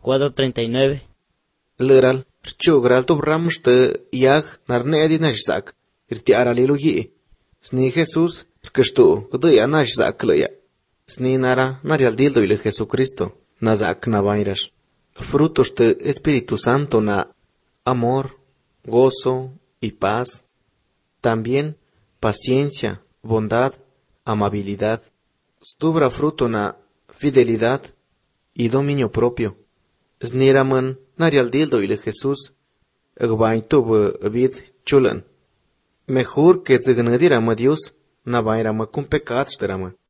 cuadro 39. Lëral, rchugral tu ramshtë yag narnedi nashzak, irtiara lilugi. Sni Jesus, rkështu, gdëja nashzak lëja. Sni nara narialdildo ile Jesucristo, nazak navayrash. Frutos de Espíritu Santo na amor, gozo y paz. También paciencia, bondad, amabilidad. Stubra fruto na fidelidad y dominio propio. Sniraman narialdildo ile Jesús, gbaintub vid chulan. Mejor que zgnădirama Dios, navairama cum pecat shterama.